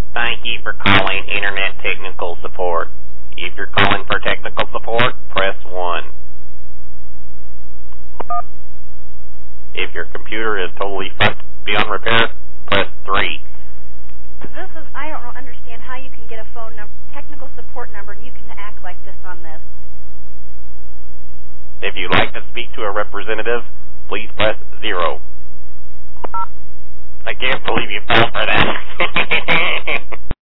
Thank you for calling Internet Technical Support. If you're calling for technical support, press 1. If your computer is totally fucked beyond repair, press 3. I don't understand how you can get a phone number, technical support number, and you can act like this on this. If you'd like to speak to a representative, please press 0. I can't believe you fell for that.